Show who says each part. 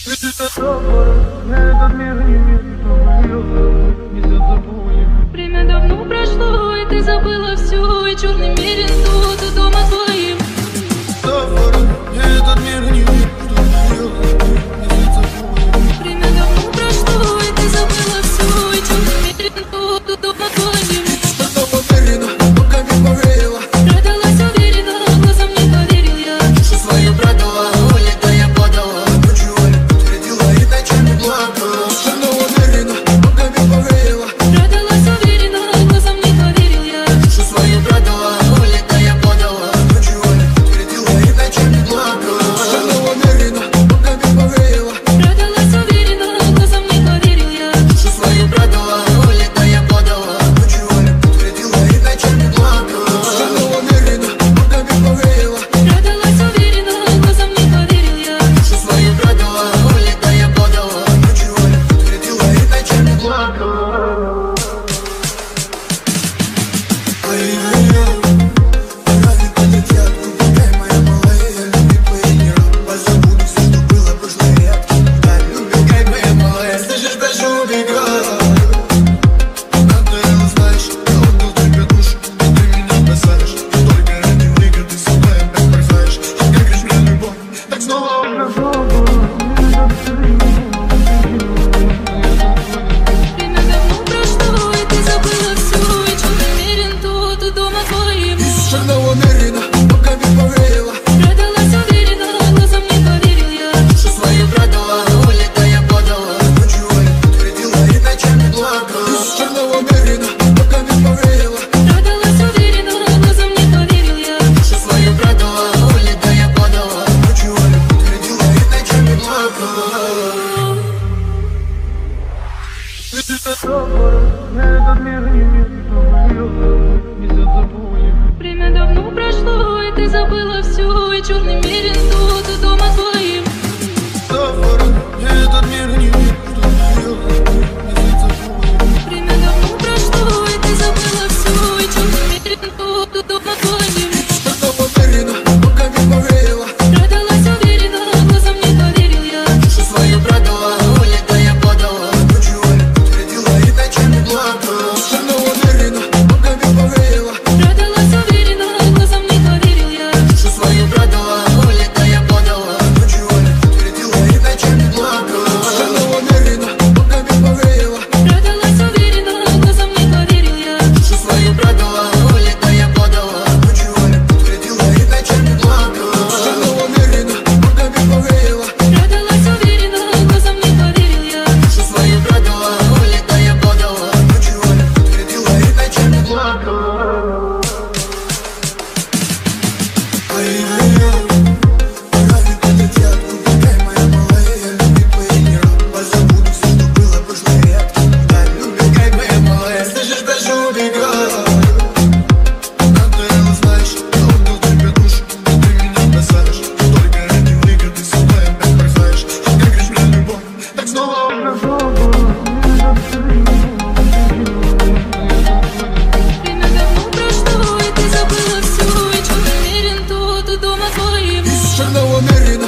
Speaker 1: Этот мир не мир, не забудем.
Speaker 2: Время давно прошло, и ты забыла все, и черный мерин тут дома твоим.
Speaker 1: Этот мир не мир, не забудем.
Speaker 2: Время давно прошло, и ты забыла все, и черный мерин тут дома твоим.
Speaker 1: Что-то уверена, пока не поверила.
Speaker 2: Продалась уверенно, глазам не поверил я.
Speaker 1: Душу свою продала, улетая подала. Ночью подтвердила и ночами плакала. Что-то уверена, пока не поверила.
Speaker 2: Продалась уверенно, глазам не поверил я.
Speaker 1: Душу свою продала, улетая подала. Ночью подтвердила и ночами плакала. Что-то уверена, пока не поверила.
Speaker 2: Продалась уверенно, глазам не поверил я.
Speaker 1: Душу свою продала, улетая подала. Ночью подтвердила и ночами плакала. Что-то уверена, пока не поверила.
Speaker 2: Продалась уверенно, глазам не поверил я.
Speaker 1: Душу свою продала, улетая подала. Ночью подтвердила и ночами плакала. Ай-яй-яй, пора не полетят, убегай, моя малая, я люблю твои мира. Позабуду все, что было прошлой редко. Да, убегай, моя малая, слышишь, даже убегай. Надо его знаешь, я отдал тебе душу, и ты меня бросаешь. Только ради выгоды со мной опять бросаешь. Как говоришь мне любовь, так снова
Speaker 2: Время давно прошло, и ты забыла все, и черный мерин тут дома твоим.
Speaker 1: из черного мерина, пока не поверила.
Speaker 2: Продалась уверенно, глазам не поверил я.
Speaker 1: Душу свою продала, улетая подала. Ночью подтвердила и ночами плакала. Из черного мерина, пока не поверила.
Speaker 2: Продалась уверенно, глазам не поверил я.
Speaker 1: Душу свою продала, улетая подала. Ночью подтвердила и ночами плакала. Этот мир не мир, не забудем.
Speaker 2: Время давно прошло, и ты забыла все, и черный мерин тут дома твоим.
Speaker 1: Этот мир не мир, не забудем.
Speaker 2: Время давно прошло, и ты забыла все, и черный мерин тут дома твоим.
Speaker 1: Что-то уверена, пока не поверила.
Speaker 2: Продалась уверенно, глазам не поверил я.
Speaker 1: Душу свою продала, улетая подала. Ночью подтвердила и ночами плакала. Что-то уверена, пока не поверила.
Speaker 2: Продалась уверенно, глазам не поверил я.
Speaker 1: Душу свою продала, улетая подала. Ночью подтвердила и ночами плакала. Что-то уверена, пока не поверила.
Speaker 2: Продалась уверенно, глазам не поверил я.
Speaker 1: Душу свою продала, улетая подала. Ночью подтвердила и ночами плакала. Что-то уверена, пока не поверила.
Speaker 2: Продалась уверенно, глазам не поверил я.
Speaker 1: Душу свою продала, улетая подала. Ночью подтвердила и ночами плакала. Ай-яй-яй, пора не полетят, убегай, моя малая, я люблю твои мира. Позабуду все, что было прошлой редко. Да, убегай, моя малая, слышишь, даже убегай. Надо его знаешь, я отдал тебе душу, и ты меня бросаешь. Только ради выгоды со мной опять бросаешь. Как говоришь мне любовь, так снова
Speaker 2: Время давно прошло, и ты забыла все, и черный мерин тут дома твоим.
Speaker 1: из черного мерина,